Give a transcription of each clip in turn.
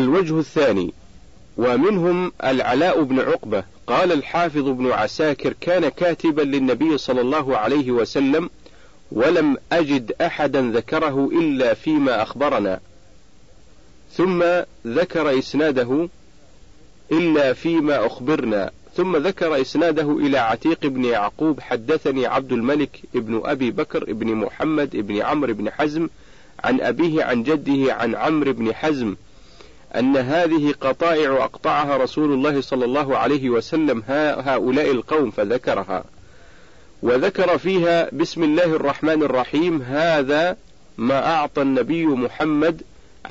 الوجه الثاني: ومنهم العلاء بن عقبة. قال الحافظ ابن عساكر: كان كاتبا للنبي صلى الله عليه وسلم، ولم أجد أحدا ذكره إلا فيما أخبرنا. ثم ذكر إسناده إلا فيما أخبرنا. ثم ذكر إسناده إلى عتيق بن يعقوب: حدثني عبد الملك ابن أبي بكر ابن محمد ابن عمرو بن حزم عن أبيه عن جده عن عمرو بن حزم أن هذه قطائع أقطعها رسول الله صلى الله عليه وسلم هؤلاء القوم، فذكرها، وذكر فيها: بسم الله الرحمن الرحيم، هذا ما أعطى النبي محمد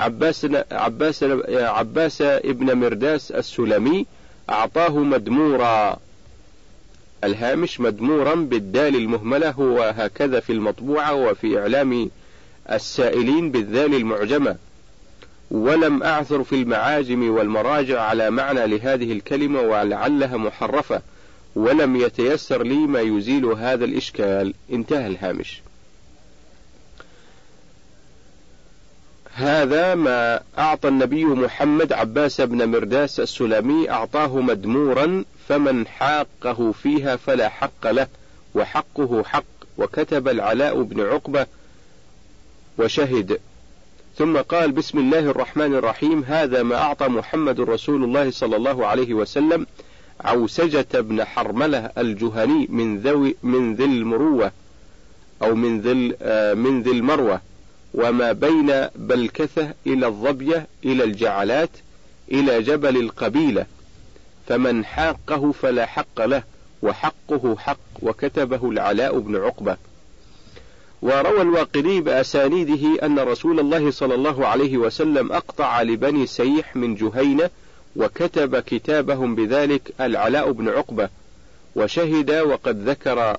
عباس ابن مرداس السلمي، أعطاه مدمورا. الهامش: مدمورا بالدال المهملة، هو هكذا في المطبوعة وفي إعلام السائلين بالذال المعجمة. ولم أعثر في المعاجم والمراجع على معنى لهذه الكلمة ولعلها محرفة، ولم يتيسر لي ما يزيل هذا الإشكال. انتهى الهامش. هذا ما أعطى النبي محمد عباس بن مرداس السلمي، أعطاه مدمورا، فمن حاقه فيها فلا حق له، وحقه حق. وكتب العلاء بن عقبة وشهد. ثم قال: بسم الله الرحمن الرحيم، هذا ما أعطى محمد رسول الله صلى الله عليه وسلم عوسجة بن حرملة الجهني من ذي المروة أو من ذي المروة، وما بين بلكثة إلى الظبية إلى الجعلات إلى جبل القبيلة، فمن حاقه فلا حق له، وحقه حق. وكتبه العلاء بن عقبة. وروى الواقدي بأسانيده أن رسول الله صلى الله عليه وسلم أقطع لبني سيح من جهينة، وكتب كتابهم بذلك العلاء بن عقبة وشهد. وقد ذكر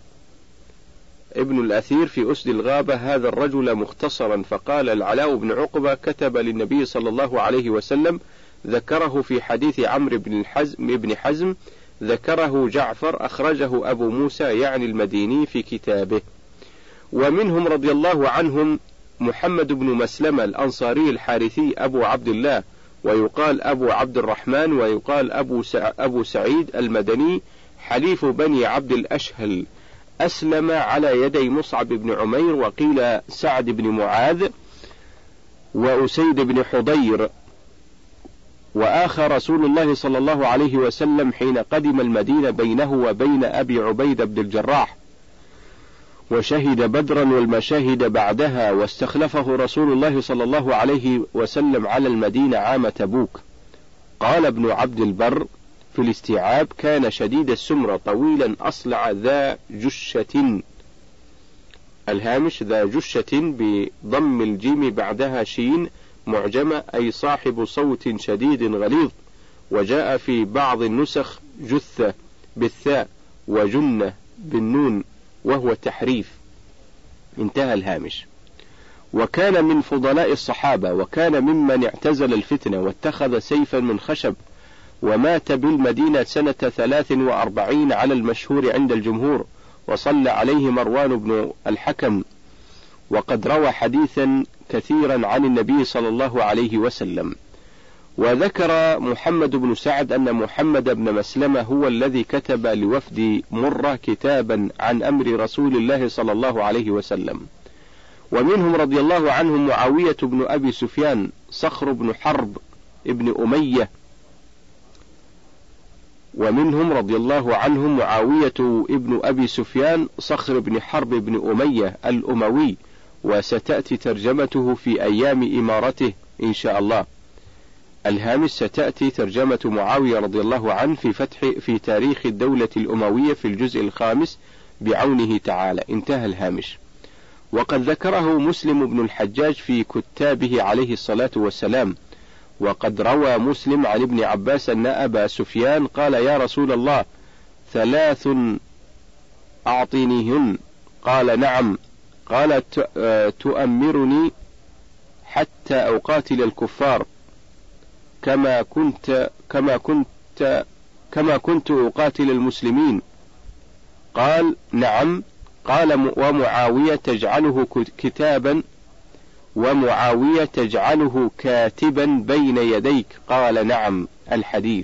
ابن الأثير في أسد الغابة هذا الرجل مختصرا، فقال: العلاء بن عقبة كتب للنبي صلى الله عليه وسلم، ذكره في حديث عمرو بن حزم، ذكره جعفر، أخرجه أبو موسى يعني المديني في كتابه. ومنهم رضي الله عنهم محمد بن مسلمة الأنصاري الحارثي أبو عبد الله، ويقال أبو عبد الرحمن، ويقال أبو سعيد المدني، حليف بني عبد الأشهل، أسلم على يدي مصعب بن عمير، وقيل سعد بن معاذ، وأسيد بن حضير. وآخى رسول الله صلى الله عليه وسلم حين قدم المدينة بينه وبين أبي عبيدة بن الجراح، وشهد بدرا والمشاهد بعدها، واستخلفه رسول الله صلى الله عليه وسلم على المدينة عام تبوك. قال ابن عبد البر في الاستيعاب: كان شديد السمرة طويلا أصلع ذا جشة. الهامش: ذا جشة بضم الجيم بعدها شين معجمة، أي صاحب صوت شديد غليظ. وجاء في بعض النسخ جثة بالثاء وجنة بالنون، وهو تحريف. انتهى الهامش. وكان من فضلاء الصحابة، وكان ممن اعتزل الفتنة واتخذ سيفا من خشب، ومات بالمدينة سنة 43 على المشهور عند الجمهور، وصلى عليه مروان بن الحكم، وقد روى حديثا كثيرا عن النبي صلى الله عليه وسلم. وذكر محمد بن سعد أن محمد بن مسلمة هو الذي كتب لوفد مرة كتابا عن أمر رسول الله صلى الله عليه وسلم. ومنهم رضي الله عنهم معاوية بن أبي سفيان، صخر بن حرب ابن أمية. ومنهم رضي الله عنهم معاوية ابن أبي سفيان صخر بن حرب بن أمية الأموي، وستأتي ترجمته في أيام إمارته إن شاء الله. الهامش: ستأتي ترجمة معاوية رضي الله عنه في تاريخ الدولة الأموية في الجزء الخامس بعونه تعالى. انتهى الهامش. وقد ذكره مسلم بن الحجاج في كتابه عليه الصلاة والسلام. وقد روى مسلم عن ابن عباس أن أبا سفيان قال: يا رسول الله، 3 أعطينيهن. قال: نعم. قال: تؤمرني حتى أقاتل الكفار كما كنت أقاتل المسلمين. قال: نعم. قال: ومعاوية تجعله كتابا ومعاوية تجعله كاتبا بين يديك؟ قال نعم. الحديث.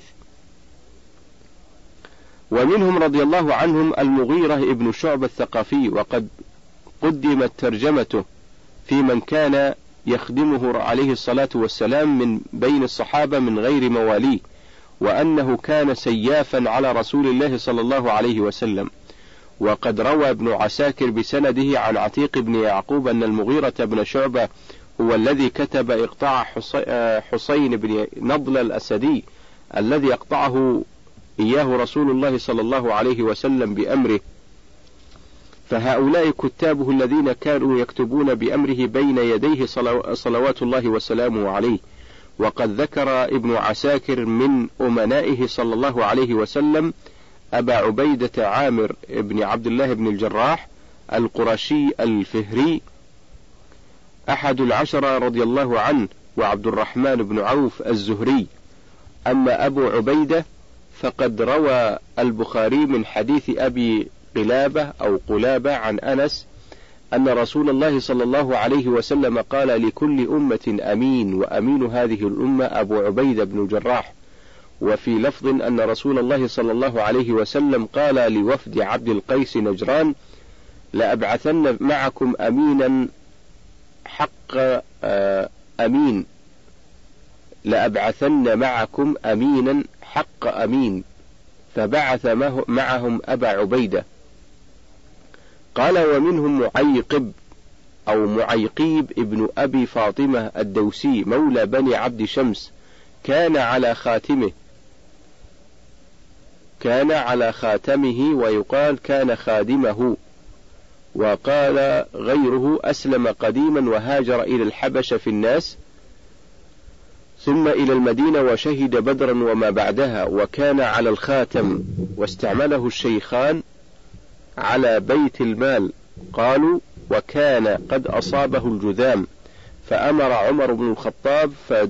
ومنهم رضي الله عنهم المغيرة ابن شعبة الثقفي، وقد قدمت ترجمته في من كان يخدمه عليه الصلاة والسلام من بين الصحابة من غير مواليه، وأنه كان سيافا على رسول الله صلى الله عليه وسلم. وقد روى ابن عساكر بسنده عن عتيق بن يعقوب أن المغيرة بن شعبة هو الذي كتب إقطاع حسين بن نضل الأسدي الذي أقطعه إياه رسول الله صلى الله عليه وسلم بأمره، فهؤلاء كتابه الذين كانوا يكتبون بأمره بين يديه صلوات الله وسلامه عليه. وقد ذكر ابن عساكر من أمنائه صلى الله عليه وسلم أبا عبيدة عامر بن عبد الله بن الجراح القرشي الفهري أحد العشرة رضي الله عنه، وعبد الرحمن بن عوف الزهري. أما أبو عبيدة فقد روى البخاري من حديث أبي قلابة أو قلابة عن أنس أن رسول الله صلى الله عليه وسلم قال: لكل أمة أمين، وأمين هذه الأمة أبو عبيدة بن الجراح. وفي لفظ أن رسول الله صلى الله عليه وسلم قال لوفد عبد القيس نجران: لأبعثن معكم أمينا حق أمين، لأبعثن معكم أمينا حق أمين، فبعث معهم أبا عبيدة. قال: ومنهم معيقب أو معيقيب ابن أبي فاطمة الدوسي مولى بني عبد شمس، كان على خاتمه ويقال كان خادمه. وقال غيره: أسلم قديما وهاجر إلى الحبشة في الناس ثم إلى المدينة وشهد بدرا وما بعدها، وكان على الخاتم، واستعمله الشيخان على بيت المال. قالوا: وكان قد أصابه الجذام، فأمر عمر بن الخطاب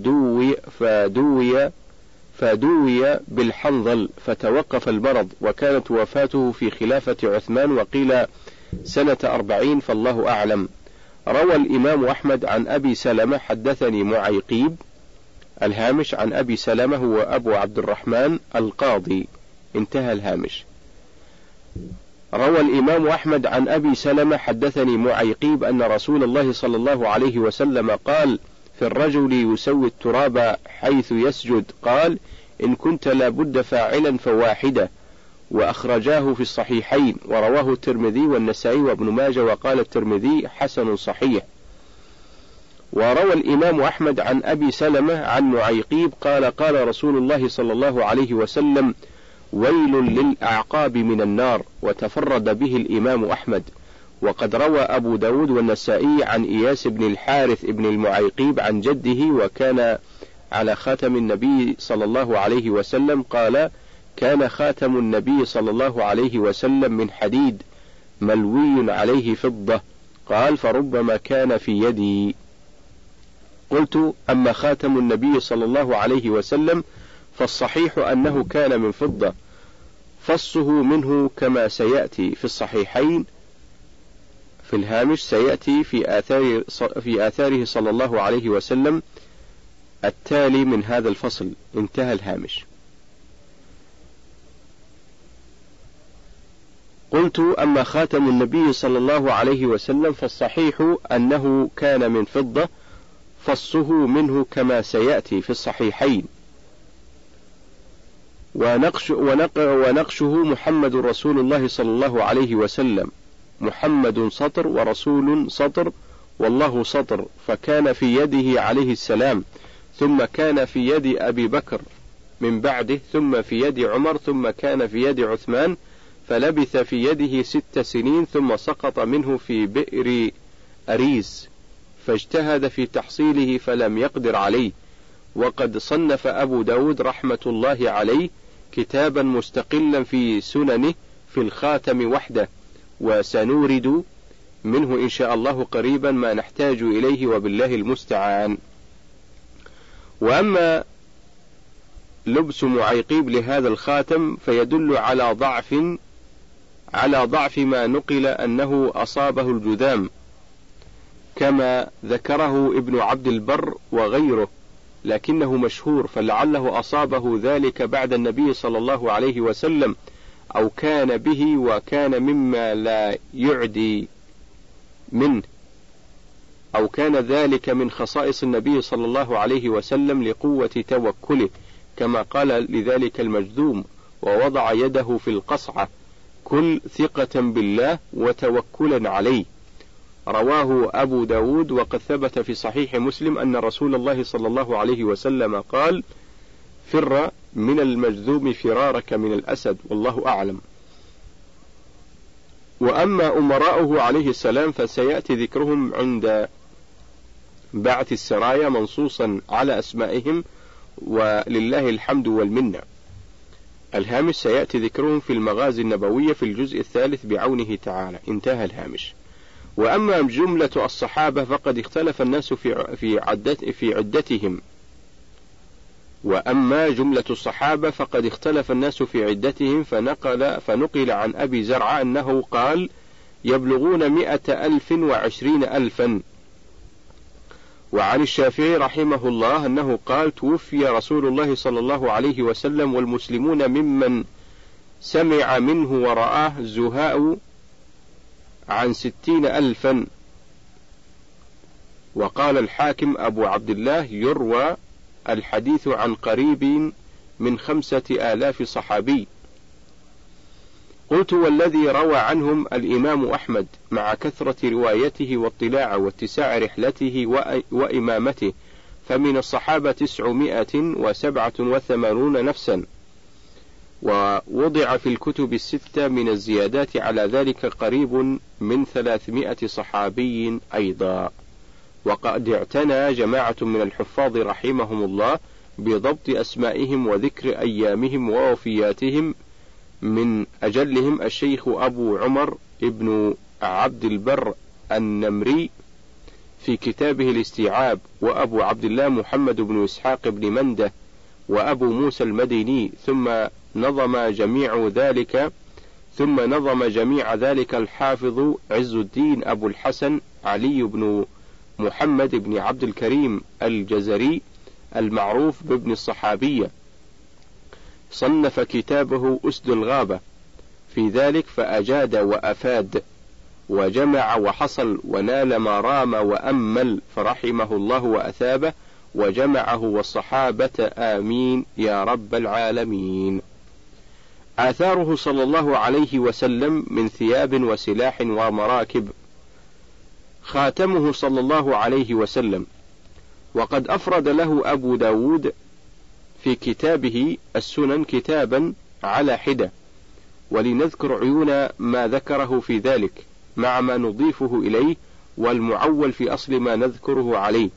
فدوي بالحنظل فتوقف المرض، وكانت وفاته في خلافة عثمان، وقيل سنة 40 فالله أعلم. روى الإمام أحمد عن أبي سلمة حدثني معيقيب. الهامش عن أبي سلمة هو أبو عبد الرحمن القاضي، انتهى الهامش. روى الإمام أحمد عن أبي سلمة حدثني معيقيب أن رسول الله صلى الله عليه وسلم قال: في الرجل يسوي التراب حيث يسجد، قال: إن كنت لابد فاعلا فواحدة. وأخرجاه في الصحيحين، ورواه الترمذي والنسائي وابن ماجه، وقال الترمذي حسن صحيح. وروى الإمام أحمد عن أبي سلمة عن معيقيب قال: قال رسول الله صلى الله عليه وسلم: ويل للأعقاب من النار. وتفرد به الإمام أحمد. وقد روى أبو داود والنسائي عن إياس بن الحارث بن المعيقيب عن جده، وكان على خاتم النبي صلى الله عليه وسلم، قال: كان خاتم النبي صلى الله عليه وسلم من حديد ملوي عليه فضة، قال: فربما كان في يدي. قلت: أما خاتم النبي صلى الله عليه وسلم فالصحيح أنه كان من فضة، فصه منه كما سيأتي في الصحيحين. في الهامش سيأتي في آثاره صلى الله عليه وسلم التالي من هذا الفصل، انتهى الهامش. قلت: أما خاتم النبي صلى الله عليه وسلم فالصحيح أنه كان من فضة، فصه منه كما سيأتي في الصحيحين. ونقشه محمد رسول الله صلى الله عليه وسلم، محمد سطر ورسول سطر والله سطر، فكان في يده عليه السلام، ثم كان في يد أبي بكر من بعده، ثم في يد عمر، ثم كان في يد عثمان، فلبث في يده 6 سنين، ثم سقط منه في بئر أريس، فاجتهد في تحصيله فلم يقدر عليه. وقد صنف أبو داود رحمة الله عليه كتابا مستقلا في سننه في الخاتم وحده، وسنورد منه إن شاء الله قريبا ما نحتاج إليه، وبالله المستعان. وأما لبس معيقيب لهذا الخاتم فيدل على ضعف ما نقل أنه أصابه الجذام، كما ذكره ابن عبد البر وغيره، لكنه مشهور، فلعله أصابه ذلك بعد النبي صلى الله عليه وسلم، أو كان به وكان مما لا يعدي منه، أو كان ذلك من خصائص النبي صلى الله عليه وسلم لقوة توكله، كما قال لذلك المجذوم: ووضع يده في القصعة، كل ثقة بالله وتوكلا عليه. رواه أبو داود. وقد ثبت في صحيح مسلم أن رسول الله صلى الله عليه وسلم قال: فر من المجذوم فرارك من الأسد، والله أعلم. وأما أمراؤه عليه السلام فسيأتي ذكرهم عند بعث السرايا منصوصا على أسمائهم، ولله الحمد والمنة. الهامش: سيأتي ذكرهم في المغازي النبوية في الجزء الثالث بعونه تعالى. انتهى الهامش. وأما جملة الصحابة فقد اختلف الناس في عدتهم. وأما جملة الصحابة فقد اختلف الناس في عدتهم، فنقل عن أبي زرعة أنه قال: يبلغون 120,000. وعن الشافعي رحمه الله أنه قال: توفي رسول الله صلى الله عليه وسلم والمسلمون ممن سمع منه ورآه زهاء عن 60,000. وقال الحاكم أبو عبد الله: يروى الحديث عن قريب من 5,000 صحابي. قلت: والذي روى عنهم الإمام أحمد مع كثرة روايته واطلاع واتساع رحلته وإمامته، فمن الصحابة 987 نفسا. ووضع في الكتب الستة من الزيادات على ذلك قريب من 300 صحابي أيضا. وقد اعتنى جماعة من الحفاظ رحمهم الله بضبط أسمائهم وذكر أيامهم ووفياتهم، من أجلهم الشيخ أبو عمر ابن عبد البر النمري في كتابه الاستيعاب، وأبو عبد الله محمد بن إسحاق بن منده، وأبو موسى المديني، ثم نظم جميع ذلك الحافظ عز الدين أبو الحسن علي بن محمد بن عبد الكريم الجزري المعروف بابن الصحابية، صنف كتابه أسد الغابة في ذلك، فأجاد وأفاد وجمع وحصل ونال ما رام وأمل، فرحمه الله وأثابه وجمعه والصحابة آمين يا رب العالمين. آثاره صلى الله عليه وسلم من ثياب وسلاح ومراكب. خاتمه صلى الله عليه وسلم. وقد أفرد له أبو داود في كتابه السنن كتابا على حدة، ولنذكر عيون ما ذكره في ذلك مع ما نضيفه إليه، والمعول في أصل ما نذكره عليه.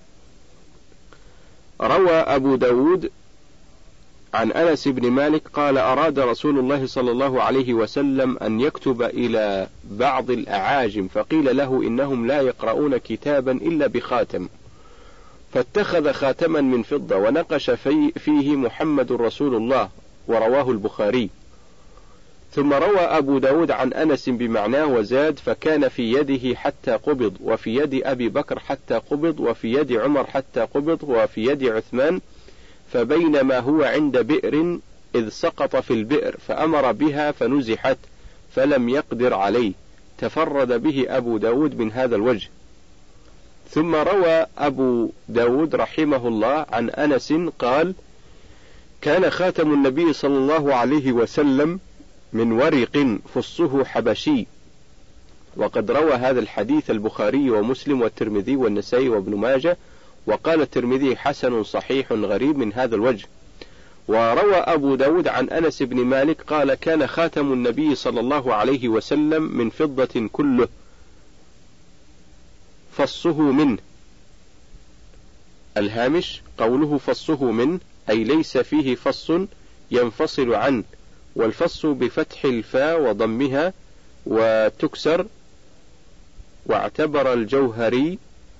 روى أبو داود عن أنس بن مالك قال: أراد رسول الله صلى الله عليه وسلم أن يكتب إلى بعض الأعاجم، فقيل له إنهم لا يقرؤون كتابا إلا بخاتم، فاتخذ خاتما من فضة ونقش فيه محمد رسول الله، ورواه البخاري. ثم روى أبو داود عن أنس بمعناه وزاد: فكان في يده حتى قبض، وفي يد أبي بكر حتى قبض، وفي يد عمر حتى قبض، وفي يد عثمان، فبينما هو عند بئر إذ سقط في البئر فأمر بها فنزحت فلم يقدر عليه. تفرد به أبو داود من هذا الوجه. ثم روى أبو داود رحمه الله عن أنس قال: كان خاتم النبي صلى الله عليه وسلم من ورق فصه حبشي. وقد روى هذا الحديث البخاري ومسلم والترمذي والنسائي وابن ماجه، وقال الترمذي: حسن صحيح غريب من هذا الوجه. وروى أبو داود عن أنس بن مالك قال: كان خاتم النبي صلى الله عليه وسلم من فضة كله فصه منه. الهامش: قوله فصه منه أي ليس فيه فص ينفصل عنه، والفص بفتح الفاء وضمها وتكسر. واعتبر الجوهري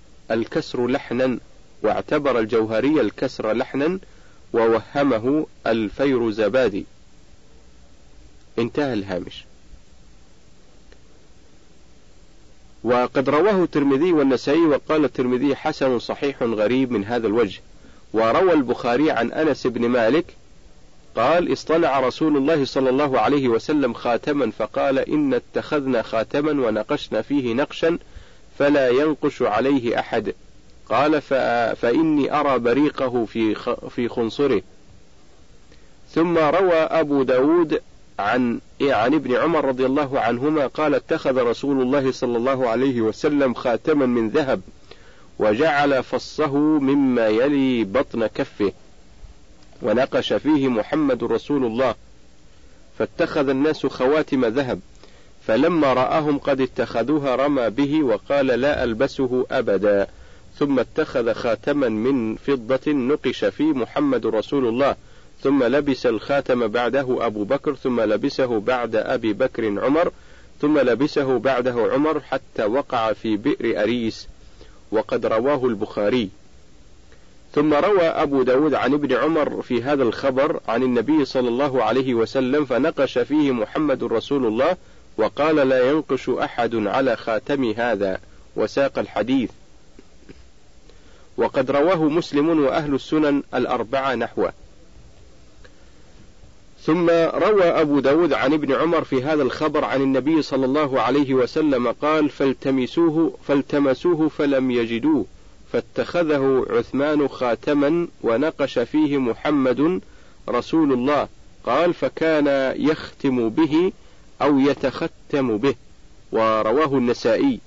الكسر لحنا ووهمه الفيروزبادي. انتهى الهامش. وقد رواه الترمذي والنسائي، وقال الترمذي حسن صحيح غريب من هذا الوجه. وروى البخاري عن أنس بن مالك قال: اصطنع رسول الله صلى الله عليه وسلم خاتما فقال: إن اتخذنا خاتما ونقشنا فيه نقشا فلا ينقش عليه أحد. قال: فإني أرى بريقه في خنصره. ثم روى أبو داود عن ابن عمر رضي الله عنهما قال: اتخذ رسول الله صلى الله عليه وسلم خاتما من ذهب وجعل فصه مما يلي بطن كفه ونقش فيه محمد رسول الله، فاتخذ الناس خواتم ذهب، فلما رآهم قد اتخذوها رمى به وقال: لا ألبسه أبدا. ثم اتخذ خاتما من فضة نقش فيه محمد رسول الله، ثم لبس الخاتم بعده أبو بكر، ثم لبسه بعد أبي بكر عمر، ثم لبسه بعده عمر حتى وقع في بئر أريس. وقد رواه البخاري. ثم روى أبو داود عن ابن عمر في هذا الخبر عن النبي صلى الله عليه وسلم فنقش فيه محمد رسول الله وقال: لا ينقش أحد على خاتم هذا، وساق الحديث. وقد رواه مسلم وأهل السنن الأربعة نحوه. ثم روى أبو داود عن ابن عمر في هذا الخبر عن النبي صلى الله عليه وسلم قال: فالتمسوه فلم يجدوه، فاتخذه عثمان خاتما ونقش فيه محمد رسول الله. قال: فكان يختم به أو يتختم به. ورواه النسائي.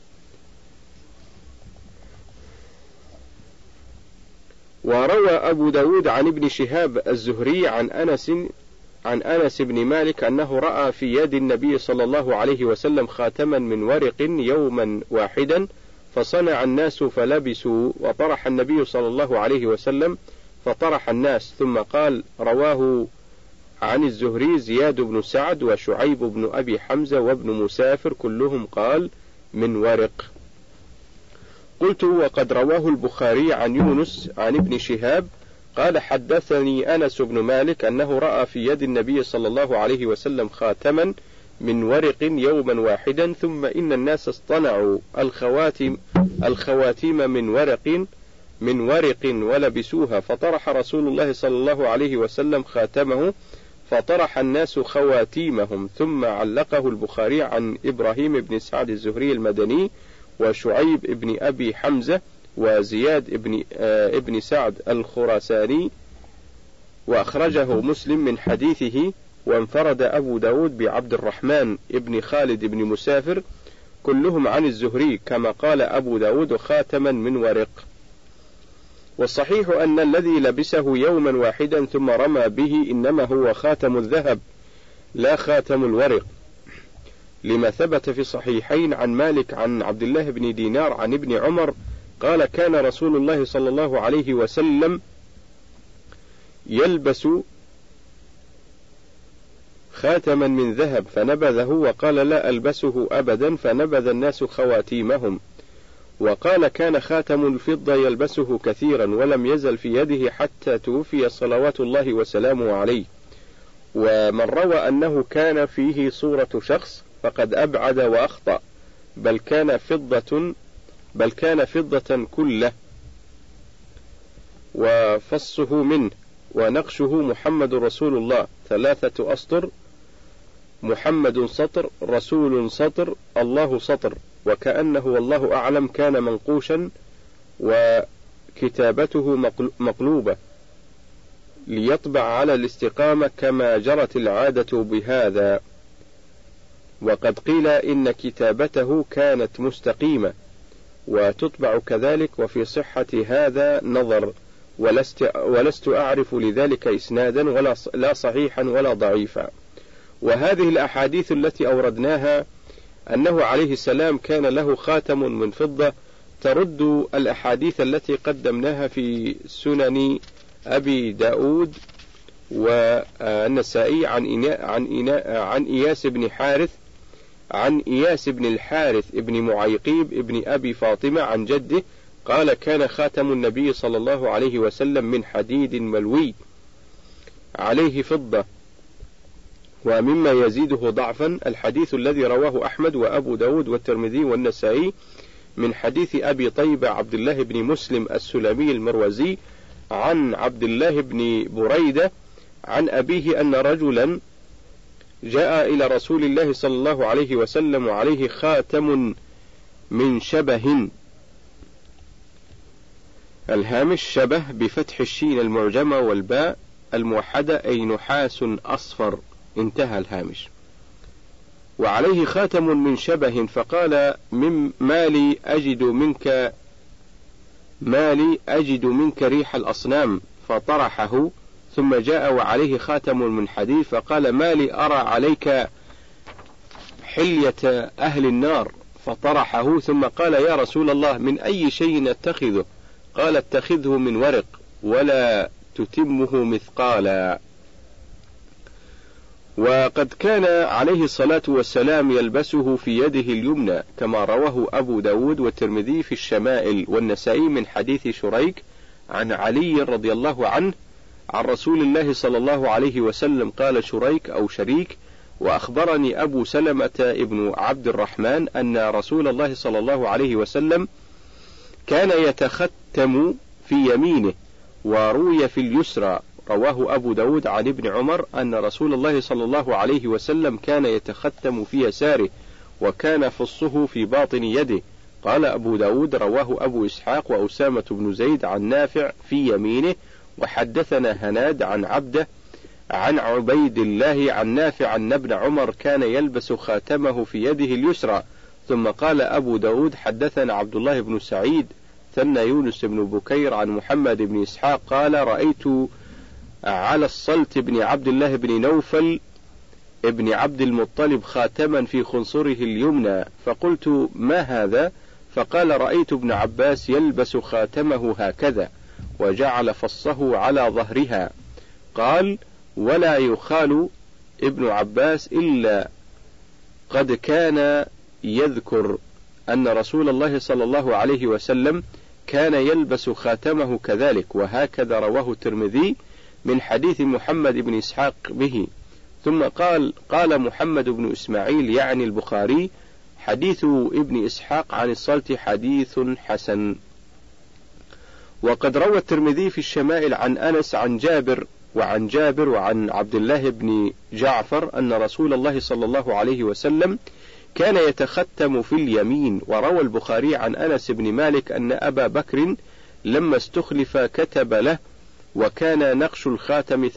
وروى أبو داود عن ابن شهاب الزهري عن أنس بن مالك أنه رأى في يد النبي صلى الله عليه وسلم خاتما من ورق يوما واحدا، فصنع الناس فلبسوا، وطرح النبي صلى الله عليه وسلم فطرح الناس. ثم قال: رواه عن الزهري زياد بن سعد وشعيب بن أبي حمزة وابن مسافر كلهم قال: من ورق. قلت: وقد رواه البخاري عن يونس عن ابن شهاب قال: حدثني أنس بن مالك أنه رأى في يد النبي صلى الله عليه وسلم خاتما من ورق يوما واحدا، ثم إن الناس اصطنعوا الخواتيم من ورق ولبسوها، فطرح رسول الله صلى الله عليه وسلم خاتمه، فطرح الناس خواتيمهم. ثم علقه البخاري عن إبراهيم بن سعد الزهري المدني وشعيب بن أبي حمزة وزياد ابن سعد الخراساني، وأخرجه مسلم من حديثه. وانفرد أبو داود بعبد الرحمن ابن خالد بن مسافر كلهم عن الزهري، كما قال أبو داود: خاتما من ورق. والصحيح أن الذي لبسه يوما واحدا ثم رمى به إنما هو خاتم الذهب لا خاتم الورق، لما ثبت في الصحيحين عن مالك عن عبد الله بن دينار عن ابن عمر قال: كان رسول الله صلى الله عليه وسلم يلبس خاتما من ذهب فنبذه وقال: لا ألبسه أبدا، فنبذ الناس خواتيمهم. وقال: كان خاتم الفضة يلبسه كثيرا ولم يزل في يده حتى توفي صلوات الله وسلامه عليه. ومن روى أنه كان فيه صورة شخص فقد أبعد وأخطأ، بل كان فضة كله، وفصه منه، ونقشه محمد رسول الله 3 أسطر، محمد سطر، رسول سطر، الله سطر، وكأنه والله أعلم كان منقوشا وكتابته مقلوبة ليطبع على الاستقامة كما جرت العادة بهذا. وقد قيل إن كتابته كانت مستقيمة وتطبع كذلك، وفي صحة هذا نظر، ولست أعرف لذلك إسنادا ولا صحيحا ولا ضعيفا. وهذه الأحاديث التي أوردناها أنه عليه السلام كان له خاتم من فضة ترد الأحاديث التي قدمناها في سنن أبي داود والنسائي عن إياس بن الحارث ابن معيقيب ابن أبي فاطمة عن جده قال: كان خاتم النبي صلى الله عليه وسلم من حديد ملوي عليه فضة، ومما يزيده ضعفا الحديث الذي رواه أحمد وأبو داود والترمذي والنسائي من حديث أبي طيبة عبد الله بن مسلم السلمي المروزي عن عبد الله بن بريدة عن أبيه أن رجلا جاء إلى رسول الله صلى الله عليه وسلم وعليه خاتم من شبه. الهامش شبه بفتح الشين المعجمة والباء الموحدة أي نحاس أصفر، انتهى الهامش. وعليه خاتم من شبه فقال مالي أجد منك ريح الأصنام فطرحه، ثم جاء وعليه خاتم من حديد فقال مالي أرى عليك حلية أهل النار فطرحه، ثم قال يا رسول الله من أي شيء أتخذه؟ قال اتخذه من ورق ولا تتمه مثقالا. وقد كان عليه الصلاة والسلام يلبسه في يده اليمنى كما رواه أبو داود والترمذي في الشمائل والنسائي من حديث شريك عن علي رضي الله عنه عن رسول الله صلى الله عليه وسلم قال شريك أو شريك وأخبرني أبو سلمة ابن عبد الرحمن أن رسول الله صلى الله عليه وسلم كان يتختم في يمينه وروي في اليسرى. رواه أبو داود عن ابن عمر أن رسول الله صلى الله عليه وسلم كان يتختم في يساره وكان فصه في باطن يده. قال أبو داود رواه أبو إسحاق وأسامة بن زيد عن نافع في يمينه. وحدثنا هناد عن عبده عن عبيد الله عن نافع أن ابن عمر كان يلبس خاتمه في يده اليسرى. ثم قال أبو داود حدثنا عبد الله بن سعيد ثنى يونس بن بكير عن محمد بن إسحاق قال رأيت على الصلت بن عبد الله بن نوفل ابن عبد المطلب خاتما في خنصره اليمنى فقلت ما هذا؟ فقال رأيت ابن عباس يلبس خاتمه هكذا وجعل فصه على ظهرها. قال ولا يخال ابن عباس إلا قد كان يذكر أن رسول الله صلى الله عليه وسلم كان يلبس خاتمه كذلك، وهكذا رواه الترمذي من حديث محمد بن إسحاق به. ثم قال محمد بن إسماعيل يعني البخاري حديث ابن إسحاق عن الصلت حديث حسن. وقد روى الترمذي في الشمائل عن أنس عن جابر وعن عبد الله بن جعفر أن رسول الله صلى الله عليه وسلم كان يتختم في اليمين. وروى البخاري عن أنس بن مالك أن أبا بكر لما استخلف كتب له وكان نقش الخاتم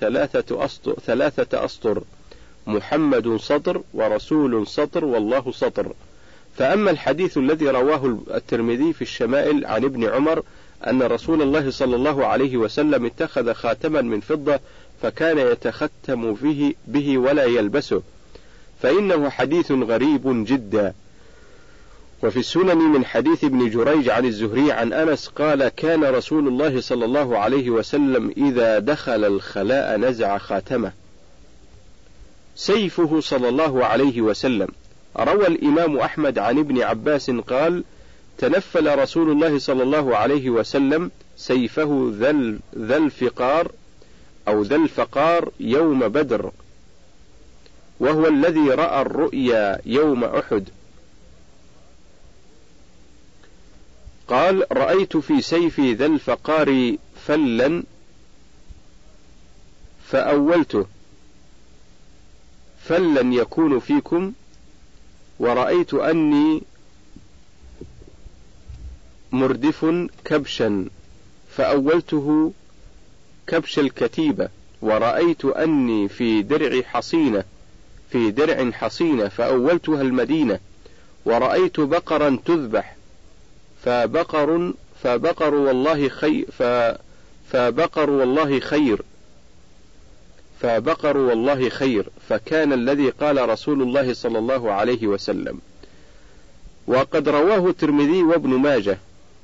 3 أسطر محمد سطر ورسول سطر والله سطر. فأما الحديث الذي رواه الترمذي في الشمائل عن ابن عمر أن رسول الله صلى الله عليه وسلم اتخذ خاتما من فضة فكان يتختم به ولا يلبسه فإنه حديث غريب جدا. وفي السنن من حديث ابن جريج عن الزهري عن أنس قال كان رسول الله صلى الله عليه وسلم إذا دخل الخلاء نزع خاتمه. سيفه صلى الله عليه وسلم. روى الإمام أحمد عن ابن عباس قال تنفل رسول الله صلى الله عليه وسلم سيفه ذا الفقار يوم بدر، وهو الذي رأى الرؤيا يوم أحد. قال رأيت في سيفي ذا الفقار فلا فأولته فلا يكون فيكم، ورأيت أني مردف كبشا فأولته كبش الكتيبة، ورأيت أني في درع حصينة فأولتها المدينة، ورأيت بقرا تذبح فبقر والله خير فكان الذي قال رسول الله صلى الله عليه وسلم. وقد رواه الترمذي وابن ماجه.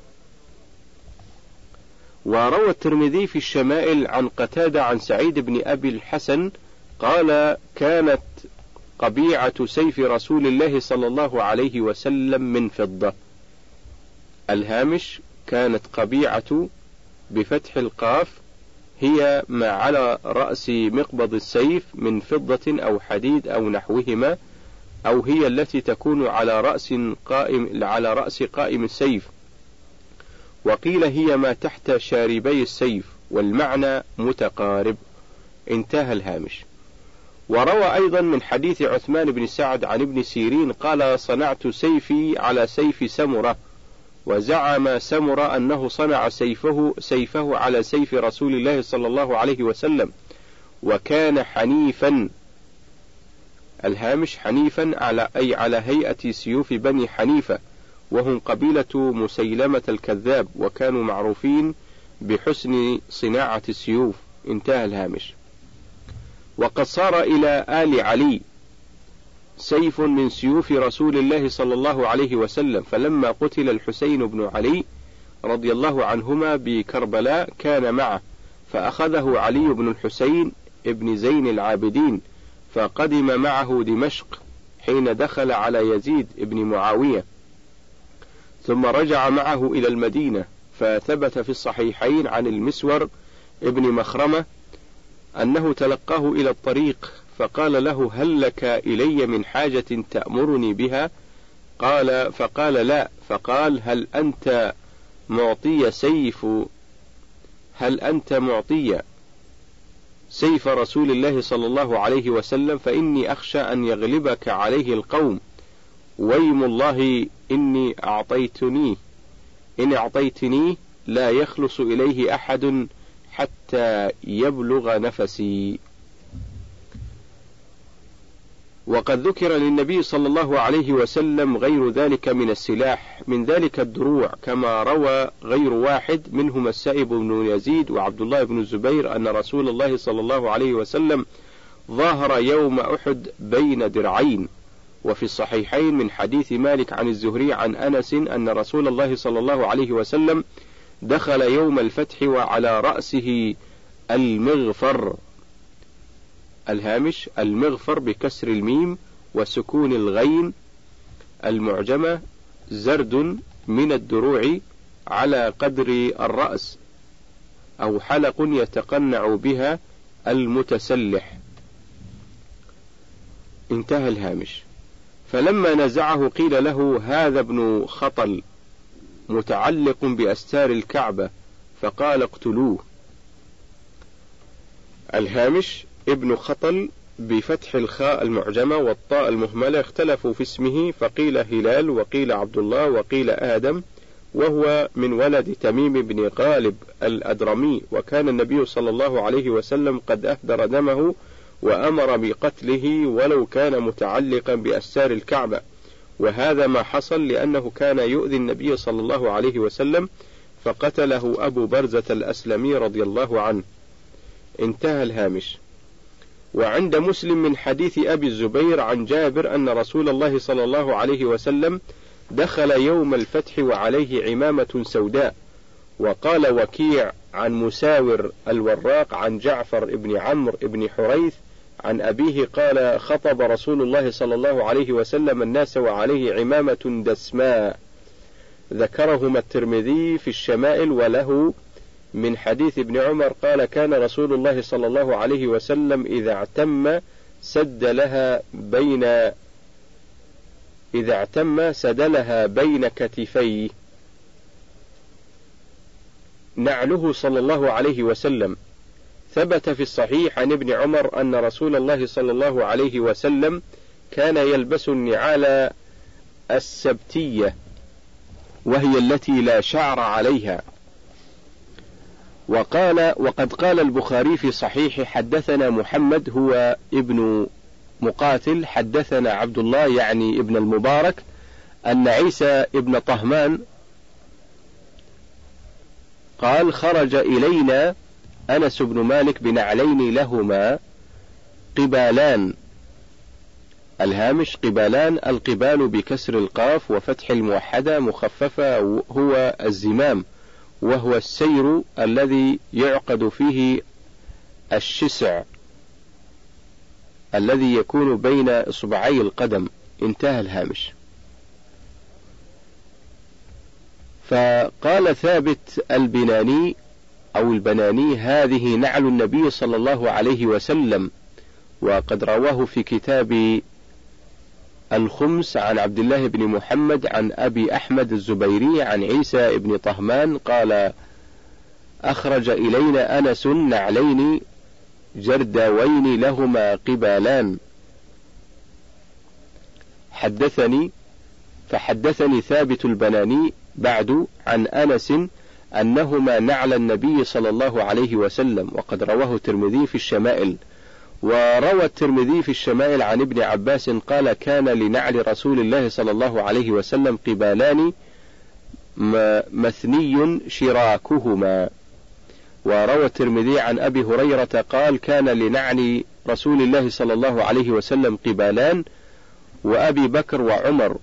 وروى الترمذي في الشمائل عن قتادة عن سعيد بن أبي الحسن قال كانت قبيعة سيف رسول الله صلى الله عليه وسلم من فضة. الهامش كانت قبيعة بفتح القاف هي ما على رأس مقبض السيف من فضة أو حديد أو نحوهما، أو هي التي تكون على رأس قائم السيف. وقيل هي ما تحت شاربي السيف، والمعنى متقارب. انتهى الهامش. وروى أيضا من حديث عثمان بن سعد عن ابن سيرين قال: صنعت سيفي على سيف سمرة. وزعم سمرة أنه صنع سيفه على سيف رسول الله صلى الله عليه وسلم، وكان حنيفا. الهامش حنيفا على هيئة سيوف بني حنيفة، وهم قبيلة مسيلمة الكذاب، وكانوا معروفين بحسن صناعة السيوف. انتهى الهامش. وقد صار إلى آل علي سيف من سيوف رسول الله صلى الله عليه وسلم، فلما قتل الحسين بن علي رضي الله عنهما بكربلاء كان معه، فأخذه علي بن الحسين ابن زين العابدين، فقدم معه دمشق حين دخل على يزيد ابن معاوية، ثم رجع معه إلى المدينة. فثبت في الصحيحين عن المسور ابن مخرمة أنه تلقاه إلى الطريق فقال له: هل لك إلي من حاجة تأمرني بها؟ فقال: لا. فقال: هل أنت معطي سيف رسول الله صلى الله عليه وسلم؟ فإني أخشى أن يغلبك عليه القوم، ويم الله إن أعطيتني لا يخلص إليه أحد حتى يبلغ نفسي. وقد ذكر للنبي صلى الله عليه وسلم غير ذلك من السلاح، من ذلك الدروع، كما روى غير واحد منهم السائب بن يزيد وعبد الله بن الزبير أن رسول الله صلى الله عليه وسلم ظاهر يوم أحد بين درعين. وفي الصحيحين من حديث مالك عن الزهري عن أنس أن رسول الله صلى الله عليه وسلم دخل يوم الفتح وعلى رأسه المغفر. الهامش المغفر بكسر الميم وسكون الغين المعجمة، زرد من الدروع على قدر الرأس، أو حلق يتقنع بها المتسلح. انتهى الهامش. فلما نزعه قيل له: هذا ابن خطل متعلق بأستار الكعبة، فقال: اقتلوه. الهامش ابن خطل بفتح الخاء المعجمة والطاء المهملة، اختلفوا في اسمه، فقيل هلال وقيل عبد الله وقيل آدم، وهو من ولد تميم بن غالب الأدرمي، وكان النبي صلى الله عليه وسلم قد أهدر دمه وأمر بقتله ولو كان متعلقا بأستار الكعبة، وهذا ما حصل لأنه كان يؤذي النبي صلى الله عليه وسلم، فقتله أبو برزة الأسلمي رضي الله عنه. انتهى الهامش. وعند مسلم من حديث أبي الزبير عن جابر أن رسول الله صلى الله عليه وسلم دخل يوم الفتح وعليه عمامة سوداء. وقال وكيع عن مساور الوراق عن جعفر ابن عمرو ابن حريث عن أبيه قال: خطب رسول الله صلى الله عليه وسلم الناس وعليه عمامة دسماء. ذكرهما الترمذي في الشمائل، وله من حديث ابن عمر قال: كان رسول الله صلى الله عليه وسلم إذا اعتم سدلها بين كتفيه نعله صلى الله عليه وسلم. ثبت في الصحيح عن ابن عمر أن رسول الله صلى الله عليه وسلم كان يلبس النعال السبتية، وهي التي لا شعر عليها. وقد قال البخاري في صحيح: حدثنا محمد هو ابن مقاتل حدثنا عبد الله يعني ابن المبارك أن عيسى ابن طهمان قال: خرج إلينا أنس بن مالك بنعلين لهما قبالان. الهامش قبالان، القبال بكسر القاف وفتح الموحدة مخففة، هو الزمام، وهو السير الذي يعقد فيه الشسع الذي يكون بين إصبعي القدم. انتهى الهامش. فقال ثابت البناني: أو البناني هذه نعل النبي صلى الله عليه وسلم. وقد رواه في كتاب الخمس عن عبد الله بن محمد عن أبي أحمد الزبيري عن عيسى بن طهمان قال: أخرج إلينا أنس نعلين جرداوين لهما قبالان. فحدثني ثابت البناني بعد عن أنس أنهما نعل النبي صلى الله عليه وسلم، وقد رواه الترمذي في الشمائل. وروى الترمذي في الشمائل عن ابن عباس قال: كان لنعل رسول الله صلى الله عليه وسلم قبالان مثني شراكهما. وروى الترمذي عن أبي هريرة قال: كان لنعل رسول الله صلى الله عليه وسلم قبالان، وأبي بكر وعمر،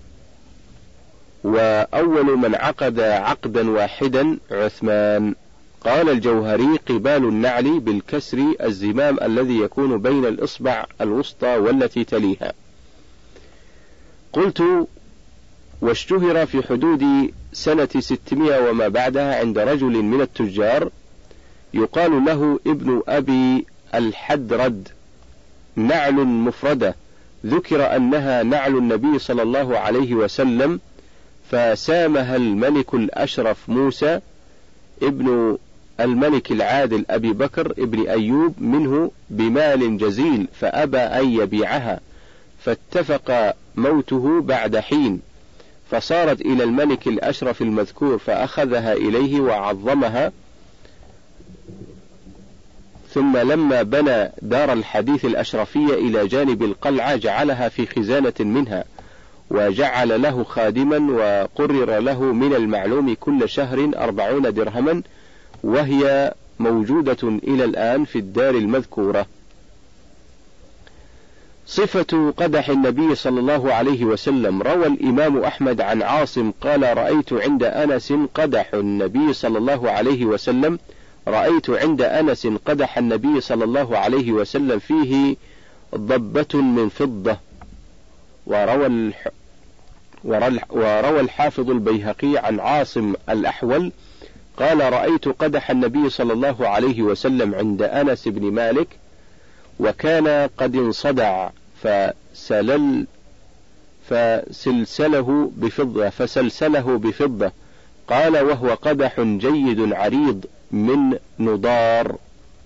وأول من عقد عقدا واحدا عثمان. قال الجوهري: قبال النعل بالكسر الزمام الذي يكون بين الإصبع الوسطى والتي تليها. قلت: واشتهر في حدود سنة 600 وما بعدها عند رجل من التجار يقال له ابن أبي الحدرد نعل مفردة، ذكر أنها نعل النبي صلى الله عليه وسلم، فسامها الملك الأشرف موسى ابن الملك العادل أبي بكر ابن أيوب منه بمال جزيل، فأبى أن يبيعها، فاتفق موته بعد حين، فصارت إلى الملك الأشرف المذكور، فأخذها إليه وعظمها، ثم لما بنى دار الحديث الأشرفية إلى جانب القلعة جعلها في خزانة منها، وجعل له خادما، وقرر له من المعلوم كل شهر 40 درهما، وهي موجودة إلى الآن في الدار المذكورة. صفة قدح النبي صلى الله عليه وسلم. روى الإمام أحمد عن عاصم قال: رأيت عند أنس قدح النبي صلى الله عليه وسلم، رأيت عند أنس قدح النبي صلى الله عليه وسلم فيه ضبة من فضة. وروى الحافظ البيهقي عن عاصم الأحول قال: رأيت قدح النبي صلى الله عليه وسلم عند أنس بن مالك، وكان قد انصدع فسلسله بفضة. قال: وهو قدح جيد عريض من نضار.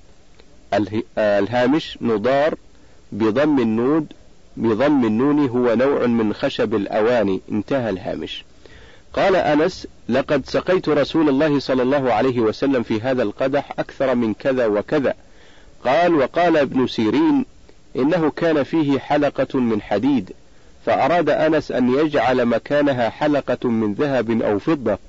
الهامش: نضار بضم النون هو نوع من خشب الأواني. انتهى الهامش. قال أنس: لقد سقيت رسول الله صلى الله عليه وسلم في هذا القدح أكثر من كذا وكذا. قال: وقال ابن سيرين: إنه كان فيه حلقة من حديد، فأراد أنس أن يجعل مكانها حلقة من ذهب أو فضة،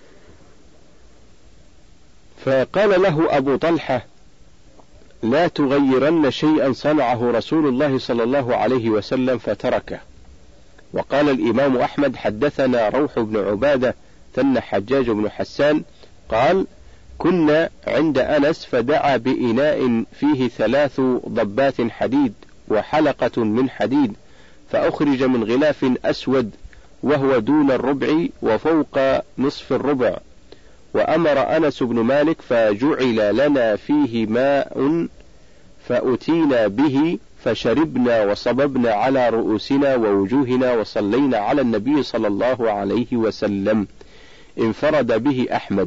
فقال له أبو طلحة: لا تغيرن شيئا صنعه رسول الله صلى الله عليه وسلم، فتركه. وقال الإمام أحمد: حدثنا روح بن عبادة ثنى حجاج بن حسان قال: كنا عند أنس فدعا بإناء فيه 3 ضبات حديد وحلقة من حديد، فأخرج من غلاف أسود وهو دون الربع وفوق نصف الربع، وأمر أنس بن مالك فجعل لنا فيه ماء فأتينا به فشربنا وصببنا على رؤوسنا ووجوهنا وصلينا على النبي صلى الله عليه وسلم. انفرد به أحمد.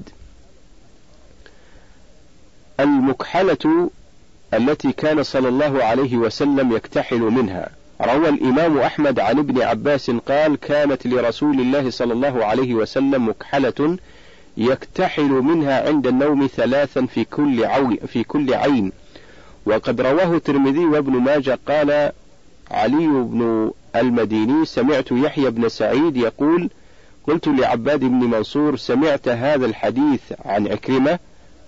المكحلة التي كان صلى الله عليه وسلم يكتحل منها. روى الإمام أحمد عن ابن عباس قال: كانت لرسول الله صلى الله عليه وسلم مكحلة يكتحل منها عند النوم 3 في كل عين. وقد رواه الترمذي وابن ماجه. قال علي بن المديني: سمعت يحيى بن سعيد يقول: قلت لعباد بن منصور: سمعت هذا الحديث عن عكرمة؟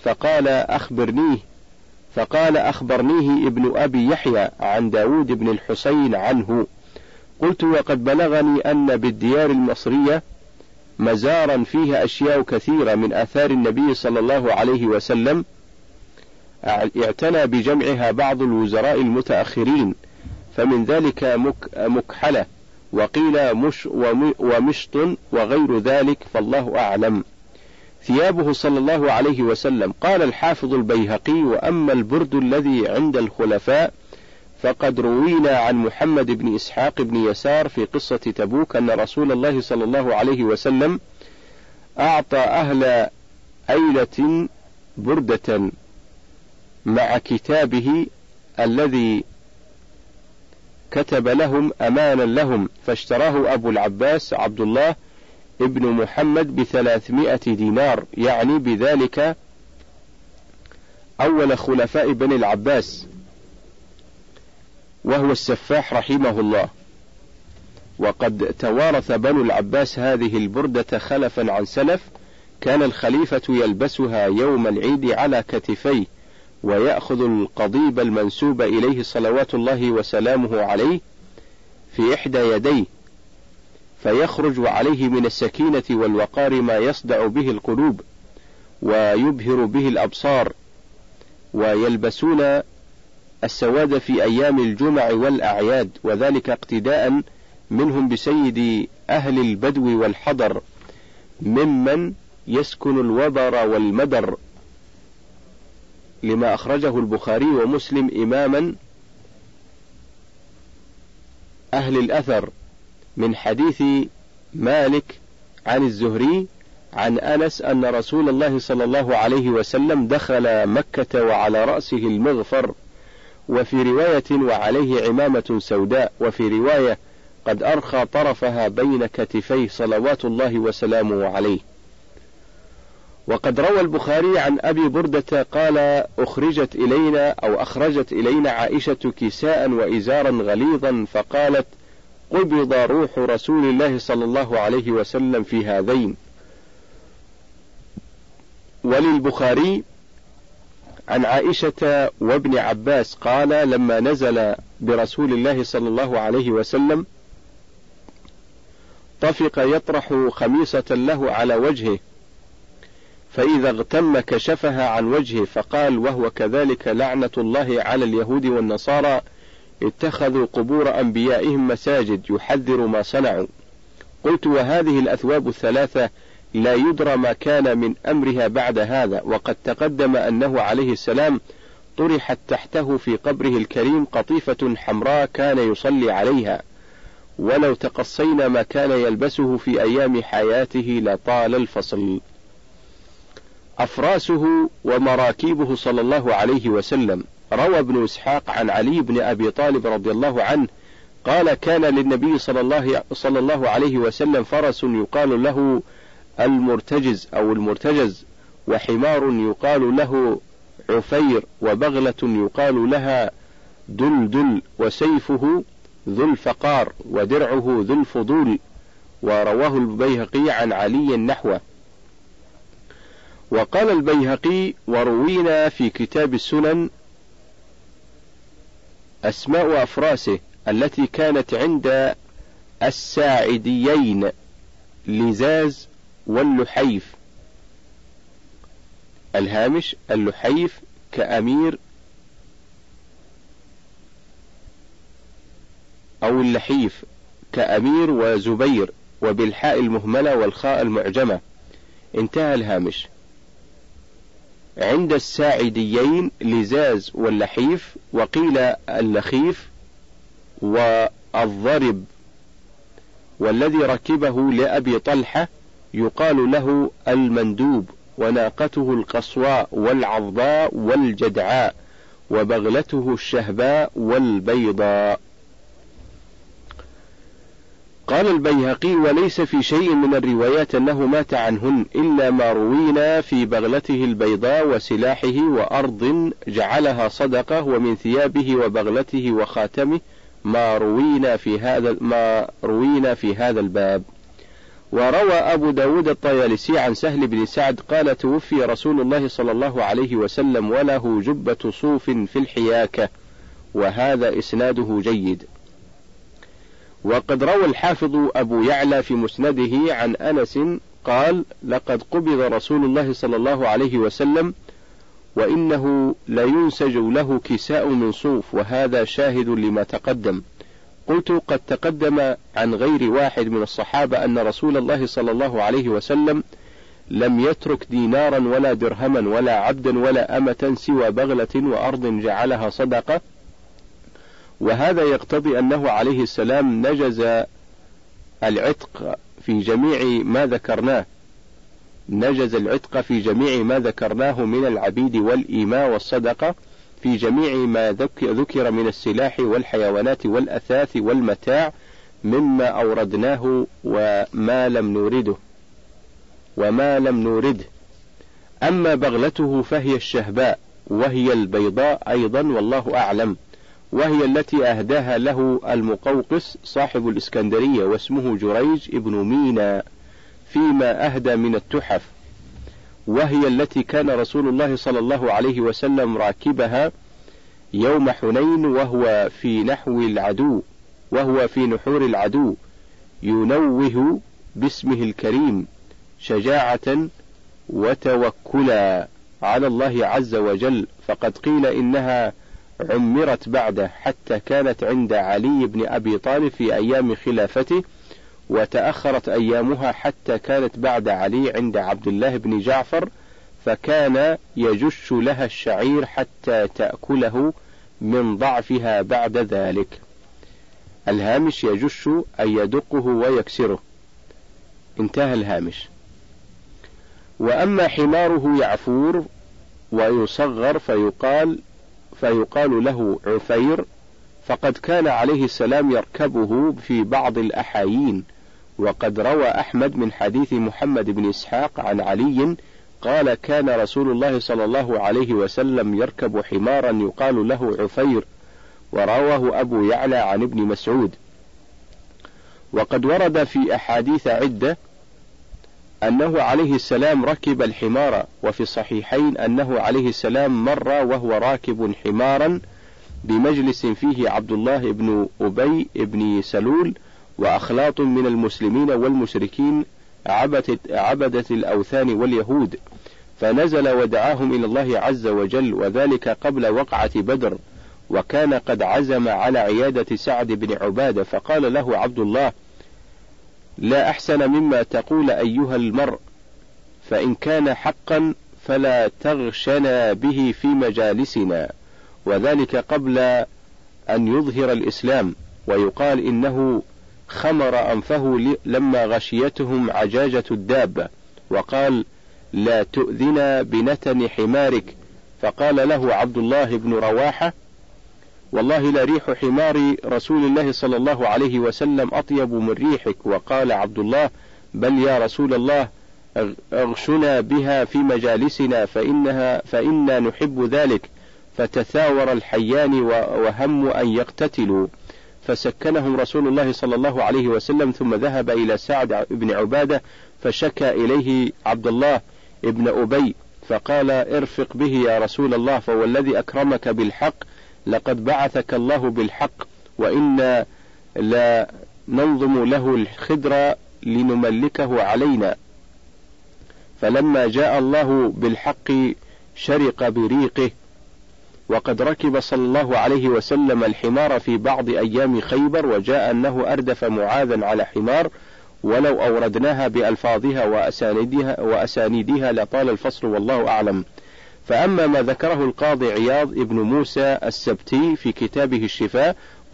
فقال أخبرنيه ابن أبي يحيى عن داود بن الحسين عنه. قلت: وقد بلغني أن بالديار المصرية مزارا فيها أشياء كثيرة من آثار النبي صلى الله عليه وسلم، اعتنى بجمعها بعض الوزراء المتأخرين، فمن ذلك مكحلة، وقيل ومشط وغير ذلك، فالله أعلم. ثيابه صلى الله عليه وسلم. قال الحافظ البيهقي: وأما البرد الذي عند الخلفاء فقد روينا عن محمد بن إسحاق بن يسار في قصة تبوك أن رسول الله صلى الله عليه وسلم أعطى أهل أيلة بردة مع كتابه الذي كتب لهم أمانا لهم، فاشتراه أبو العباس عبد الله ابن محمد ب300 دينار، يعني بذلك أول خلفاء بني العباس، وهو السفاح رحمه الله. وقد توارث بنو العباس هذه البردة خلفا عن سلف، كان الخليفة يلبسها يوم العيد على كتفيه، ويأخذ القضيب المنسوب إليه صلوات الله وسلامه عليه في إحدى يديه، فيخرج عليه من السكينة والوقار ما يصدع به القلوب ويبهر به الأبصار. ويلبسون السواد في أيام الجمع والأعياد، وذلك اقتداء منهم بسيد أهل البدو والحضر ممن يسكن الوبر والمدر، لما أخرجه البخاري ومسلم إماما أهل الأثر من حديث مالك عن الزهري عن أنس أن رسول الله صلى الله عليه وسلم دخل مكة وعلى رأسه المغفر، وفي رواية وعليه عمامة سوداء، وفي رواية قد أرخى طرفها بين كتفيه صلوات الله وسلامه عليه. وقد روى البخاري عن أبي بردة قال: أخرجت إلينا عائشة كساء وإزارا غليظا، فقالت: قبض روح رسول الله صلى الله عليه وسلم في هذين. وللبخاري عن عائشة وابن عباس قال: لما نزل برسول الله صلى الله عليه وسلم طفق يطرح خميصة له على وجهه، فإذا اغتم كشفها عن وجهه، فقال وهو كذلك: لعنة الله على اليهود والنصارى اتخذوا قبور أنبيائهم مساجد، يحذر ما صنعوا. قلت: وهذه الأثواب الثلاثة لا يدرى ما كان من أمرها بعد هذا، وقد تقدم أنه عليه السلام طرحت تحته في قبره الكريم قطيفة حمراء كان يصلي عليها، ولو تقصينا ما كان يلبسه في أيام حياته لطال الفصل. أفراسه ومراكيبه صلى الله عليه وسلم. روى ابن إسحاق عن علي بن أبي طالب رضي الله عنه قال: كان للنبي صلى الله عليه وسلم فرس يقال له المرتجز أو المرتجز، وحمار يقال له عفير، وبغلة يقال لها دلدل، وسيفه ذو الفقار، ودرعه ذو الفضول. ورواه البيهقي عن علي نحوه. وقال البيهقي: وروينا في كتاب السنن أسماء أفراسه التي كانت عند الساعديين لزاز واللحيف. الهامش: اللحيف كأمير أو اللحيف كأمير وزبير، وبالحاء المهملة والخاء المعجمة. انتهى الهامش. عند الساعديين لزاز واللحيف، وقيل اللخيف والضرب. والذي ركبه لأبي طلحة يقال له المندوب، وناقته القصواء والعضباء والجدعاء، وبغلته الشهباء والبيضاء. قال البيهقي: وليس في شيء من الروايات أنه مات عنهن إلا ما روينا في بغلته البيضاء وسلاحه وأرض جعلها صدقة، ومن ثيابه وبغلته وخاتمه ما روينا في هذا الباب. وروى أبو داود الطيالسي عن سهل بن سعد قال: توفي رسول الله صلى الله عليه وسلم وله جبة صوف في الحياكة، وهذا إسناده جيد. وقد روى الحافظ أبو يعلى في مسنده عن أنس قال: لقد قبض رسول الله صلى الله عليه وسلم وإنه لينسج له كساء من صوف، وهذا شاهد لما تقدم. قلت: قد تقدم عن غير واحد من الصحابة أن رسول الله صلى الله عليه وسلم لم يترك دينارا ولا درهما ولا عبدا ولا أمة سوى بغلة وأرض جعلها صدقة. وهذا يقتضي أنه عليه السلام نجز العتق في جميع ما ذكرناه من العبيد والإيماء والصدقة في جميع ما ذكر من السلاح والحيوانات والأثاث والمتاع مما أوردناه وما لم نورده. أما بغلته فهي الشهباء، وهي البيضاء أيضا والله أعلم، وهي التي أهداها له المقوقس صاحب الإسكندرية، واسمه جريج ابن مينا فيما أهدى من التحف، وهي التي كان رسول الله صلى الله عليه وسلم راكبها يوم حنين وهو في نحور العدو ينوه باسمه الكريم شجاعة وتوكلا على الله عز وجل، فقد قيل إنها عمرت بعده حتى كانت عند علي بن أبي طالب في أيام خلافته، وتأخرت أيامها حتى كانت بعد علي عند عبد الله بن جعفر، فكان يجش لها الشعير حتى تأكله من ضعفها بعد ذلك. الهامش يجش أي يدقه ويكسره. انتهى الهامش. وأما حماره يعفور ويصغر فيقال له عفير، فقد كان عليه السلام يركبه في بعض الأحايين. وقد روى أحمد من حديث محمد بن إسحاق عن علي قال كان رسول الله صلى الله عليه وسلم يركب حمارا يقال له عفير، ورواه أبو يعلى عن ابن مسعود. وقد ورد في أحاديث عدة أنه عليه السلام ركب الحمار، وفي الصحيحين أنه عليه السلام مر وهو راكب حمارا بمجلس فيه عبد الله بن أبي بن سلول وأخلاط من المسلمين والمشركين عبدة الأوثان واليهود، فنزل ودعاهم إلى الله عز وجل، وذلك قبل وقعة بدر، وكان قد عزم على عيادة سعد بن عبادة، فقال له عبد الله: لا أحسن مما تقول أيها المرء، فإن كان حقا فلا تغشنا به في مجالسنا، وذلك قبل أن يظهر الإسلام. ويقال إنه خمر أنفه لما غشيتهم عجاجة الدابة، وقال: لا تؤذنا بنتن حمارك. فقال له عبد الله بن رواحة: والله لريح حمار رسول الله صلى الله عليه وسلم أطيب من ريحك. وقال عبد الله: بل يا رسول الله اغشنا بها في مجالسنا فإنا نحب ذلك. فتثاور الحيان وهم أن يقتتلوا، فسكنهم رسول الله صلى الله عليه وسلم، ثم ذهب إلى سعد بن عبادة فشكى إليه عبد الله ابن أبي، فقال: ارفق به يا رسول الله، فوالذي أكرمك بالحق لقد بعثك الله بالحق، وإنا لا ننظم له الخدر لنملكه علينا. فلما جاء الله بالحق شرق بريقه. وقد ركب صلى الله عليه وسلم الحمار في بعض أيام خيبر، وجاء أنه أردف معاذا على حمار، ولو أوردناها بألفاظها وأسانيدها لطال الفصل، والله أعلم. فأما ما ذكره القاضي عياض ابن موسى السبتي في كتابه الشفاء،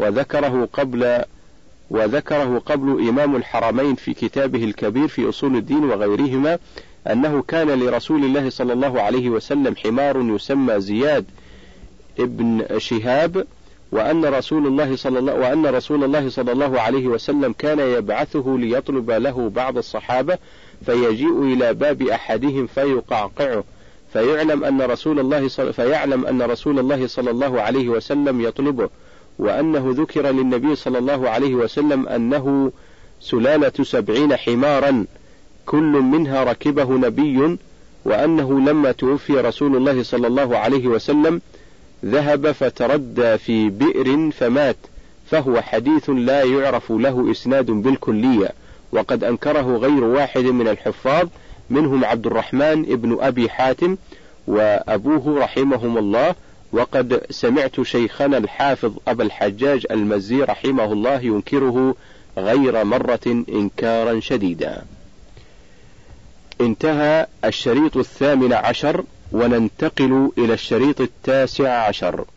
وذكره قبل إمام الحرمين في كتابه الكبير في أصول الدين وغيرهما، أنه كان لرسول الله صلى الله عليه وسلم حمار يسمى زياد ابن شهاب، وأن رسول الله صلى الله عليه وسلم كان يبعثه ليطلب له بعض الصحابة، فيجيء إلى باب أحدهم فيقعقعه، فيعلم أن رسول الله صلى الله عليه وسلم يطلبه، وأنه ذكر للنبي صلى الله عليه وسلم أنه سلالة 70 حمارا كل منها ركبه نبي، وأنه لما توفي رسول الله صلى الله عليه وسلم ذهب فتردى في بئر فمات، فهو حديث لا يعرف له إسناد بالكلية، وقد أنكره غير واحد من الحفاظ، منهم عبد الرحمن ابن أبي حاتم وأبوه رحمهم الله. وقد سمعت شيخنا الحافظ أبا الحجاج المزي رحمه الله ينكره غير مرة إنكارا شديدا. انتهى الشريط 18، وننتقل إلى الشريط 19.